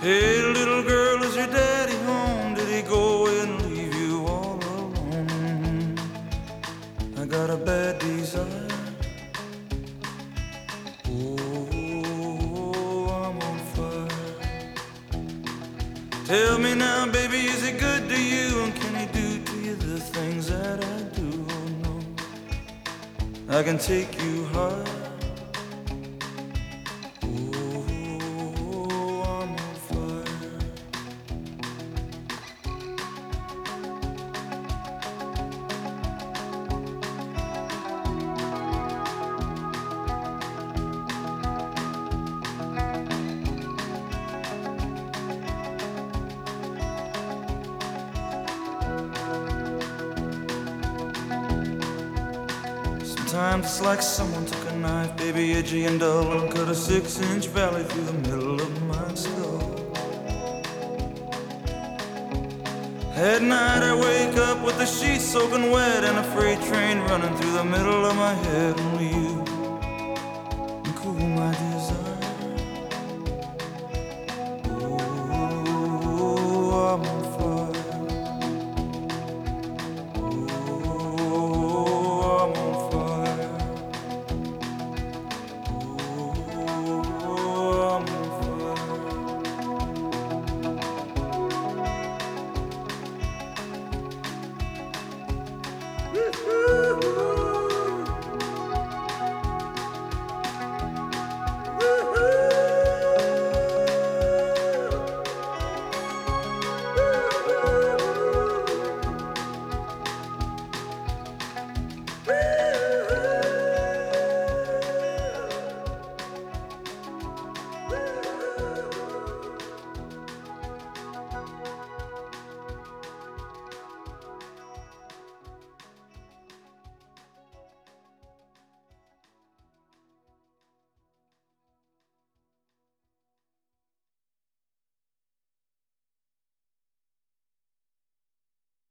Hey, little girl, is your daddy home? Did he go away and leave you all alone? I got a bad desire. Oh, I'm on fire. Tell me now, baby, is he good to you? And can he do to you the things that I do? Oh, no, I can take you high. Sometimes it's like someone took a knife, baby, edgy and dull, and cut a 6-inch valley through the middle of my skull. At night I wake up with the sheets soaking wet and a freight train running through the middle of my head.